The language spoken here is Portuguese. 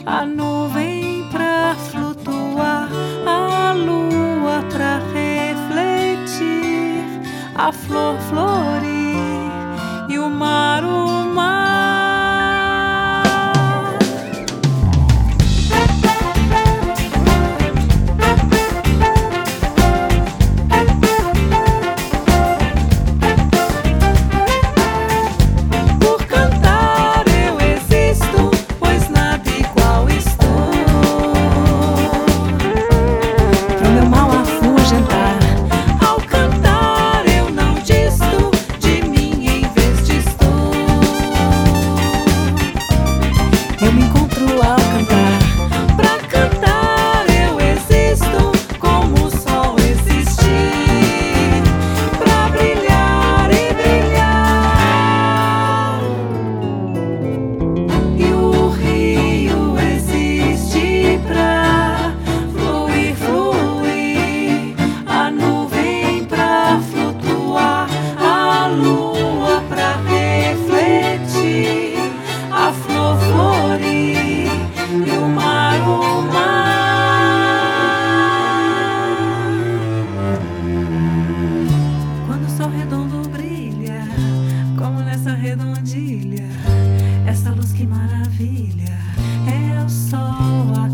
a nuvem pra flutuar, a lua pra refletir, a flor florir e o mar, o mar. Por cantar eu existo, pois nada igual estou. Pro meu mal afugentar, ao cantar eu não disto de mim em vez de estou. Eu me encontro ao cantar, pra cantar eu existo como o sol existir, pra brilhar e brilhar. E o rio existe pra fluir, fluir, a nuvem pra flutuar, a lua pra refletir, a flor florir e o mar, o mar. Quando o sol redondo brilha, como nessa redondilha, essa luz que maravilha, é o sol.